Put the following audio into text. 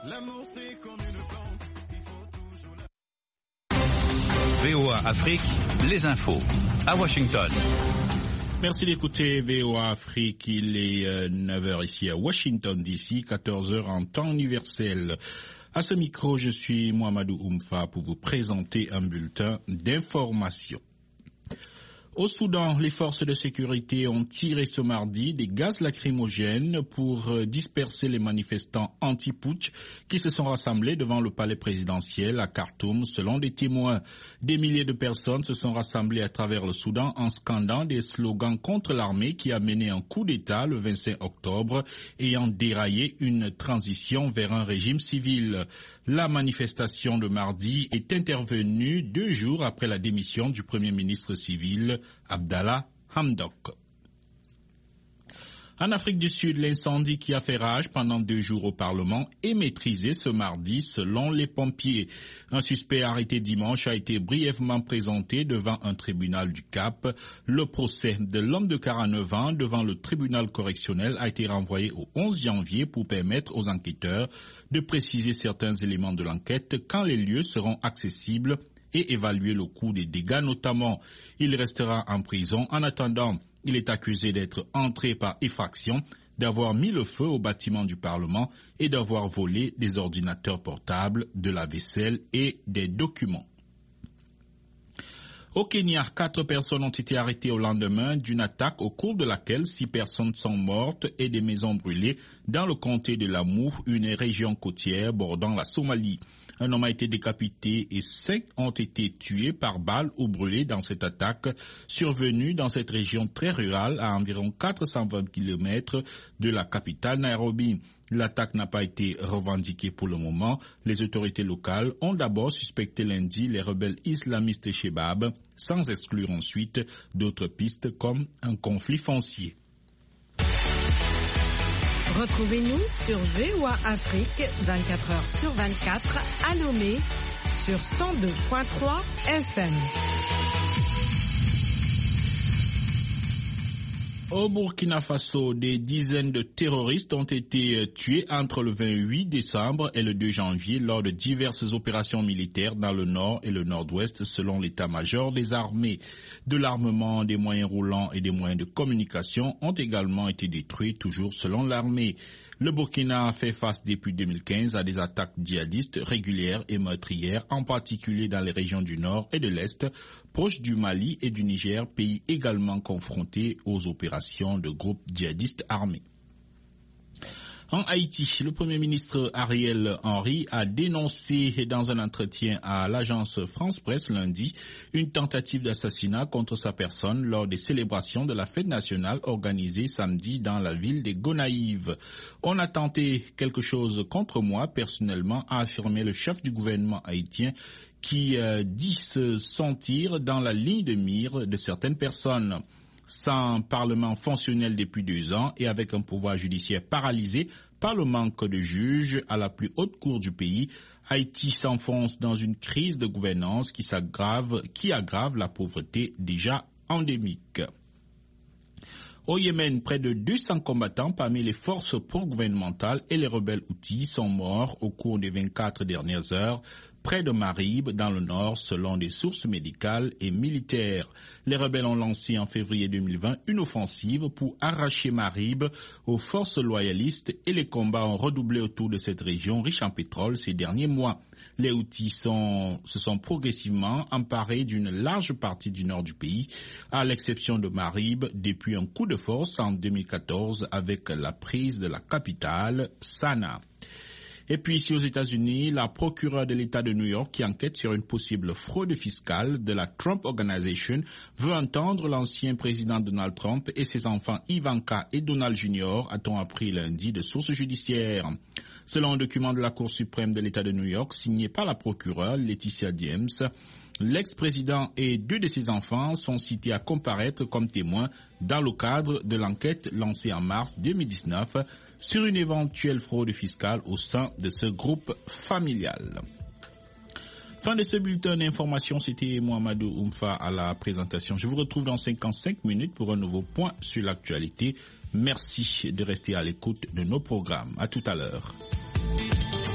L'amour c'est comme une plante, il faut toujours VOA Afrique, les infos à Washington. Merci d'écouter VOA Afrique, il est 9h ici à Washington DC, 14h en temps universel. À ce micro, je suis Mohamedou Oumfa pour vous présenter un bulletin d'information. Au Soudan, les forces de sécurité ont tiré ce mardi des gaz lacrymogènes pour disperser les manifestants anti-putsch qui se sont rassemblés devant le palais présidentiel à Khartoum, selon des témoins. Des milliers de personnes se sont rassemblées à travers le Soudan en scandant des slogans contre l'armée qui a mené un coup d'État le 25 octobre, ayant déraillé une transition vers un régime civil. La manifestation de mardi est intervenue 2 jours après la démission du Premier ministre civil Abdallah Hamdok. En Afrique du Sud, l'incendie qui a fait rage pendant 2 jours au Parlement est maîtrisé ce mardi selon les pompiers. Un suspect arrêté dimanche a été brièvement présenté devant un tribunal du Cap. Le procès de l'homme de 49 ans devant le tribunal correctionnel a été renvoyé au 11 janvier pour permettre aux enquêteurs de préciser certains éléments de l'enquête quand les lieux seront accessibles et évaluer le coût des dégâts notamment. Il restera en prison en attendant. Il est accusé d'être entré par effraction, d'avoir mis le feu au bâtiment du Parlement et d'avoir volé des ordinateurs portables, de la vaisselle et des documents. Au Kenya, 4 personnes ont été arrêtées au lendemain d'une attaque au cours de laquelle 6 personnes sont mortes et des maisons brûlées dans le comté de Lamu, une région côtière bordant la Somalie. Un homme a été décapité et 5 ont été tués par balle ou brûlés dans cette attaque survenue dans cette région très rurale à environ 420 km de la capitale Nairobi. L'attaque n'a pas été revendiquée pour le moment. Les autorités locales ont d'abord suspecté lundi les rebelles islamistes Shebab, sans exclure ensuite d'autres pistes comme un conflit foncier. Retrouvez-nous sur VOA Afrique 24h sur 24 à Lomé sur 102.3 FM. Au Burkina Faso, des dizaines de terroristes ont été tués entre le 28 décembre et le 2 janvier lors de diverses opérations militaires dans le nord et le nord-ouest selon l'état-major des armées. De l'armement, des moyens roulants et des moyens de communication ont également été détruits, toujours selon l'armée. Le Burkina a fait face depuis 2015 à des attaques djihadistes régulières et meurtrières, en particulier dans les régions du nord et de l'est, proches du Mali et du Niger, pays également confrontés aux opérations de groupes djihadistes armés. En Haïti, le Premier ministre Ariel Henry a dénoncé dans un entretien à l'agence France Presse lundi une tentative d'assassinat contre sa personne lors des célébrations de la fête nationale organisée samedi dans la ville des Gonaïves. On a tenté quelque chose contre moi personnellement, a affirmé le chef du gouvernement haïtien qui dit se sentir dans la ligne de mire de certaines personnes. Sans parlement fonctionnel depuis 2 ans et avec un pouvoir judiciaire paralysé par le manque de juges à la plus haute cour du pays, Haïti s'enfonce dans une crise de gouvernance qui aggrave la pauvreté déjà endémique. Au Yémen, près de 200 combattants parmi les forces pro-gouvernementales et les rebelles houthis sont morts au cours des 24 dernières heures près de Marib, dans le nord, selon des sources médicales et militaires. Les rebelles ont lancé en février 2020 une offensive pour arracher Marib aux forces loyalistes et les combats ont redoublé autour de cette région riche en pétrole ces derniers mois. Les Houthis se sont progressivement emparés d'une large partie du nord du pays, à l'exception de Marib, depuis un coup de force en 2014 avec la prise de la capitale, Sanaa. Et puis ici aux États-Unis, la procureure de l'État de New York qui enquête sur une possible fraude fiscale de la Trump Organization veut entendre l'ancien président Donald Trump et ses enfants Ivanka et Donald Jr., a-t-on appris lundi de sources judiciaires. Selon un document de la Cour suprême de l'État de New York signé par la procureure Laetitia James, l'ex-président et 2 de ses enfants sont cités à comparaître comme témoins dans le cadre de l'enquête lancée en mars 2019 sur une éventuelle fraude fiscale au sein de ce groupe familial. Fin de ce bulletin d'information, c'était Mohamedou Oumfa à la présentation. Je vous retrouve dans 55 minutes pour un nouveau point sur l'actualité. Merci de rester à l'écoute de nos programmes. À tout à l'heure.